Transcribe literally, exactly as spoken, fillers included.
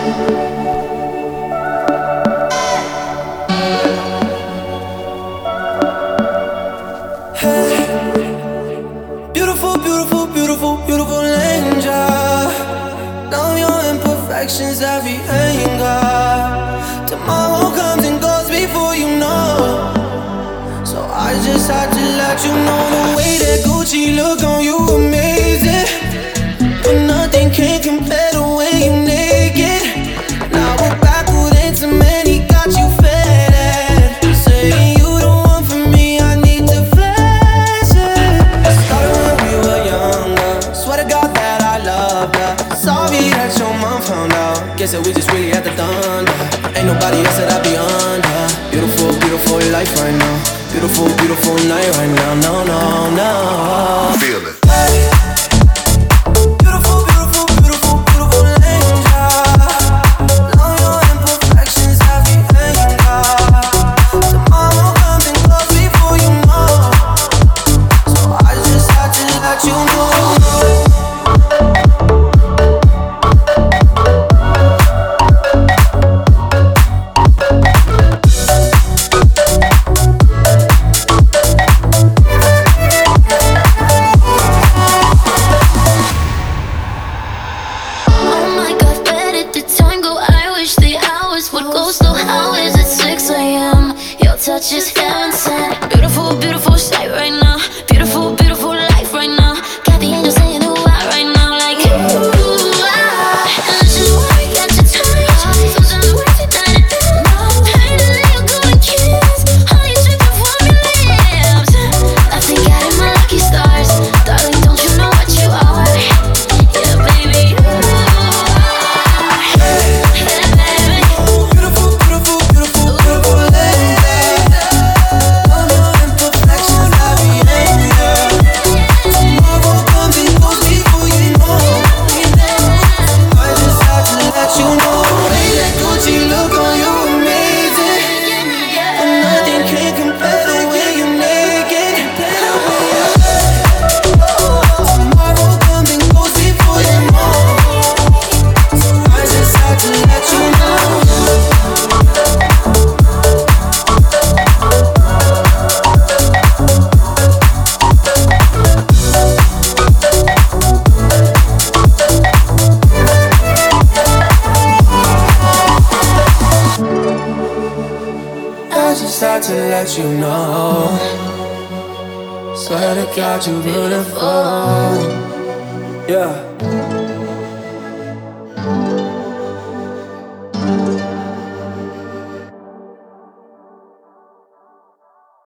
Beautiful, beautiful, beautiful, beautiful angel. Know your imperfections, every anger. Tomorrow comes and goes before you know. So I just had to let you know the way that Gucci look on you amazing. But nothing can compare the way you naked. Now we're back with intimate, he got you fed. Saying you the one for me, I need to flex it. Started when we were younger, swear to God that I loved her. Sorry that your mom found out, guess that we just really had the thunder. Ain't nobody else that I be under. Beautiful, beautiful life right now. Beautiful, beautiful night right now. No, no, no. Feel it. Touch is heaven sent. Beautiful, beautiful sight right now. Beautiful, beautiful life right now. Got the angels saying ooh ah right now, like ooh ah. And this is why we got your touch. Sometimes we take that it down. Pain and leave a golden kiss. Honey dripping from your lips. I think I hit my lucky stars. Darling, don't you know what you are? Yeah, baby. Ooh ah. Yeah, baby. Beautiful, beautiful, beautiful, beautiful lady. I just had to let you know. Swear to God, you beautiful. Yeah.